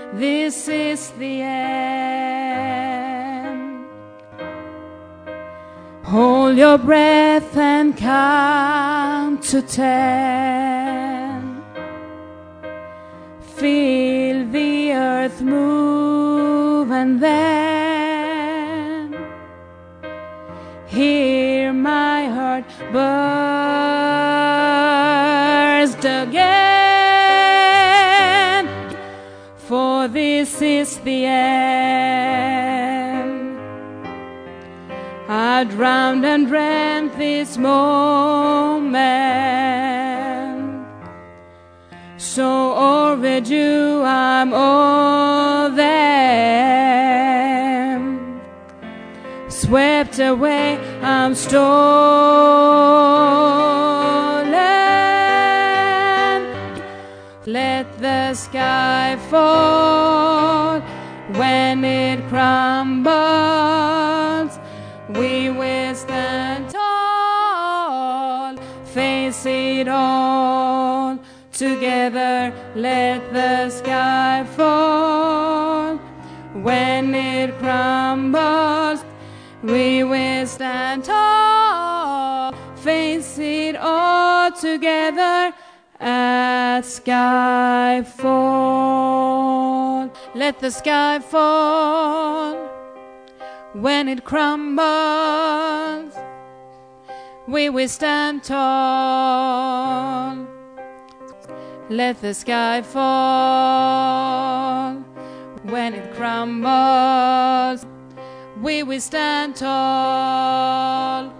this is the end. Hold your breath and count to 10. Feel the earth move and then hear my heart burst again, for this is the end. I drowned and dreamt this moment, so overdue I'm all them. Swept away, I'm stolen. Let the sky fall. When it crumbles, we will stand tall. Face it all together. Let the sky fall. When it crumbles, we will stand tall. Face it all together at skyfall. Let the sky fall. When it crumbles, we will stand tall. Let the sky fall. When it crumbles, we will stand tall.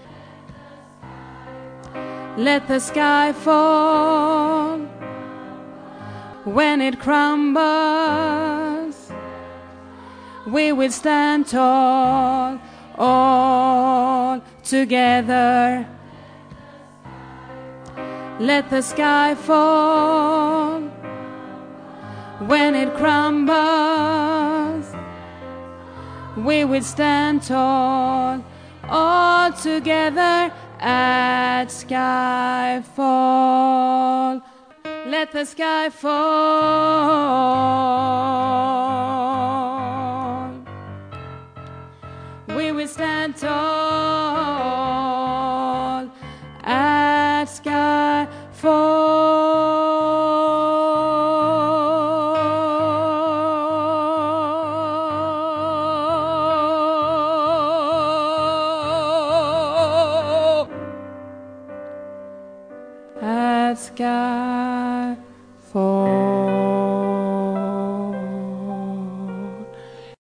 Let the sky fall. When it crumbles, we will stand tall, all together. Let the sky fall. When it crumbles, we will stand tall, all together at skyfall. Let the sky fall.